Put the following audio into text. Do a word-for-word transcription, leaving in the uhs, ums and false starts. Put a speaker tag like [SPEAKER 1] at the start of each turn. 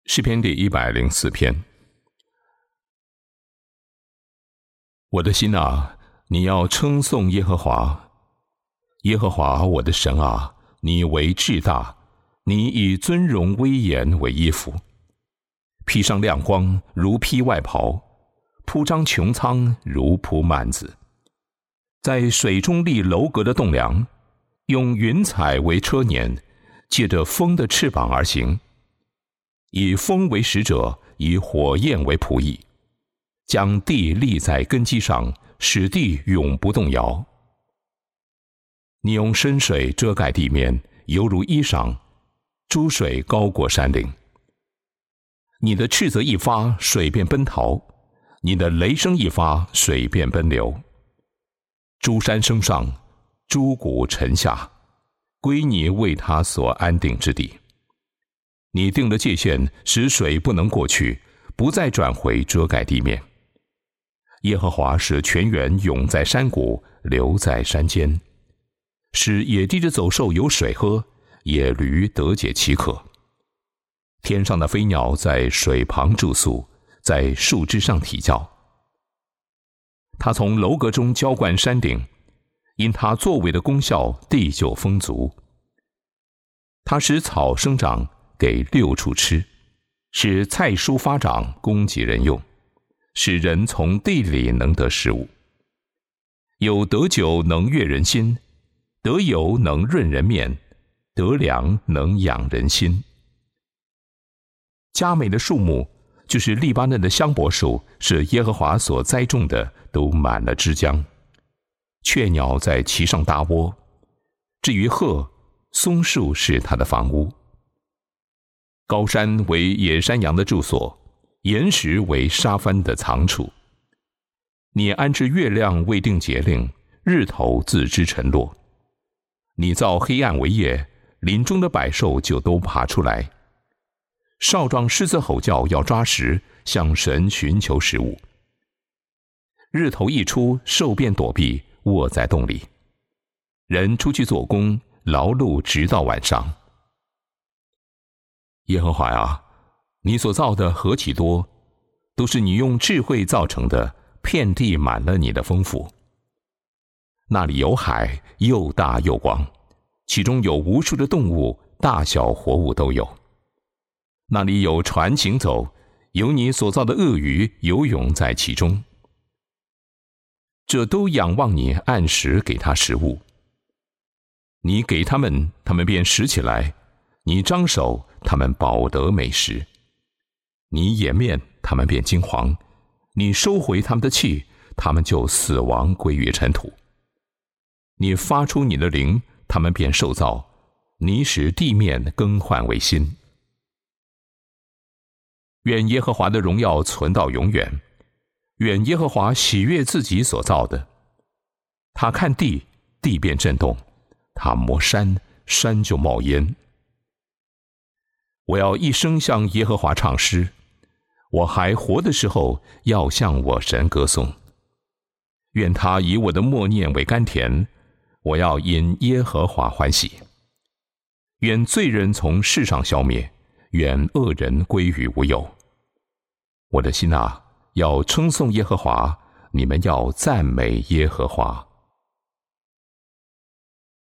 [SPEAKER 1] 诗篇第一百零四篇。我的心啊，你要称颂耶和华。耶和华我的神啊，你为至大，你以尊荣威严为衣服，披上亮光如披外袍，铺张穹苍如铺幔子，在水中立楼阁的栋梁，用云彩为车辇，借着风的翅膀而行。以风为使者，以火焰为仆役，将地立在根基上，使地永不动摇。你用深水遮盖地面，犹如衣裳，诸水高过山岭。你的斥责一发，水便奔逃；你的雷声一发，水便奔流。诸山升上，诸谷沉下，归你为他所安定之地。你定了界限，使水不能过去，不再转回遮盖地面。耶和华使泉源涌在山谷，流在山间，使野地的走兽有水喝，野驴得解其渴。天上的飞鸟在水旁住宿，在树枝上啼叫。他从楼阁中浇灌山顶，因他作为的功效，地就丰足。他使草生长，给六畜吃，使菜蔬发长，供给人用，使人从地里能得食物。有得酒能悦人心，得油能润人面，得粮能养人心。佳美的树木，就是利巴嫩的香柏树，是耶和华所栽种的，都满了枝浆。雀鸟在其上搭窝，至于鹤，松树是它的房屋。高山为野山羊的住所，岩石为沙帆的藏处。你安置月亮未定节令，日头自知沉落。你造黑暗为夜，林中的百兽就都爬出来。少壮狮子吼叫，要抓食，向神寻求食物。日头一出，兽便躲避，卧在洞里。人出去做工，劳碌直到晚上。耶和华啊，你所造的何其多，都是你用智慧造成的，遍地满了你的丰富。那里有海，又大又广，其中有无数的动物，大小活物都有。那里有船行走，有你所造的鳄鱼游泳在其中。这都仰望你按时给他食物。你给他们，他们便拾起来；你张手，他们饱得美食。你掩面，他们便惊惶；你收回他们的气，他们就死亡归于尘土。你发出你的灵，他们便受造；你使地面更换为新。愿耶和华的荣耀存到永远，愿耶和华喜悦自己所造的。他看地，地便震动；他摸山，山就冒烟。我要一生向耶和华唱诗，我还活的时候，要向我神歌颂。愿他以我的默念为甘甜，我要因耶和华欢喜。愿罪人从世上消灭，愿恶人归于无有。我的心啊，要称颂耶和华，你们要赞美耶和华。